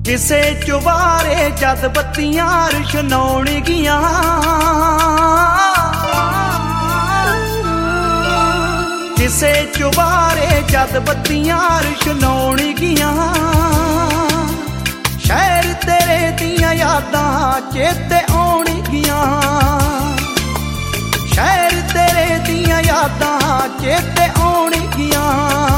ਕਿਸੇ ਚੁਬਾਰੇ ਜਦ ਬੱਤੀਆਂ ਰੁਸ਼ਨਾਉਣਗੀਆਂ, ਕਿਸੇ ਚੁਬਾਰੇ ਜਦ ਬੱਤੀਆਂ ਰੁਸ਼ਨਾਉਣਗੀਆਂ, ਸ਼ਹਿਰ ਤੇਰੇ ਦੀਆਂ ਯਾਦਾਂ ਚੇਤੇ ਆਉਣਗੀਆਂ, ਸ਼ਹਿਰ ਤੇਰੇ ਦੀਆਂ ਯਾਦਾਂ ਚੇਤੇ